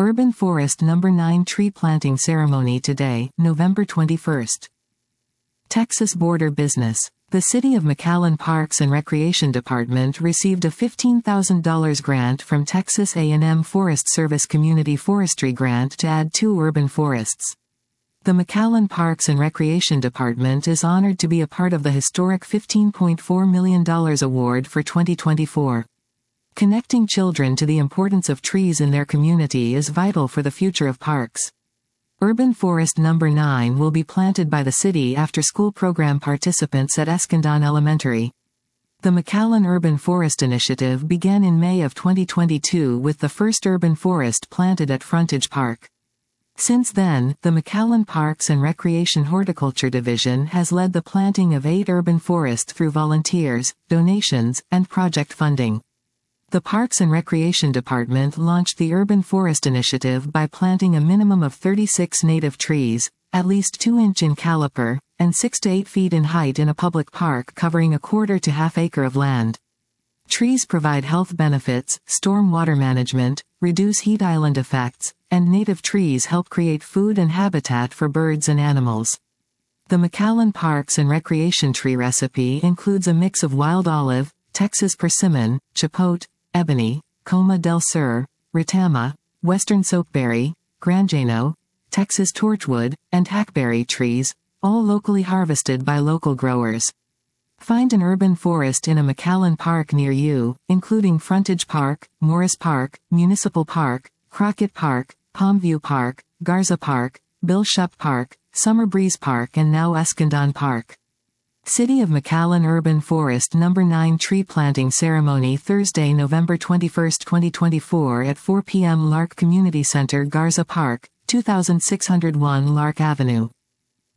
Urban Forest No. 9 Tree Planting Ceremony today, November 21st. Texas Border Business. The City of McAllen Parks and Recreation Department received a $15,000 grant from Texas A&M Forest Service Community Forestry Grant to add 2 urban forests. The McAllen Parks and Recreation Department is honored to be a part of the historic $15.4 million award for 2024. Connecting children to the importance of trees in their community is vital for the future of parks. Urban Forest No. 9 will be planted by the city after-school program participants at Escondon Elementary. The McAllen Urban Forest Initiative began in May of 2022 with the first urban forest planted at Frontage Park. Since then, the McAllen Parks and Recreation Horticulture Division has led the planting of 8 urban forests through volunteers, donations, and project funding. The Parks and Recreation Department launched the Urban Forest Initiative by planting a minimum of 36 native trees, at least 2-inch in caliper, and 6 to 8 feet in height in a public park covering a quarter to half-acre of land. Trees provide health benefits, storm water management, reduce heat island effects, and native trees help create food and habitat for birds and animals. The McAllen Parks and Recreation tree recipe includes a mix of wild olive, Texas persimmon, chipotle, ebony, Coma del Sur, Retama, western soapberry, Granjano, Texas torchwood, and hackberry trees, all locally harvested by local growers. Find an urban forest in a McAllen Park near you, including Frontage Park, Morris Park, Municipal Park, Crockett Park, Palmview Park, Garza Park, Bill Shupp Park, Summer Breeze Park, and now Escondon Park. City of McAllen Urban Forest No. 9 Tree Planting Ceremony Thursday, November 21, 2024 at 4 p.m. Lark Community Center, Garza Park, 2601 Lark Avenue.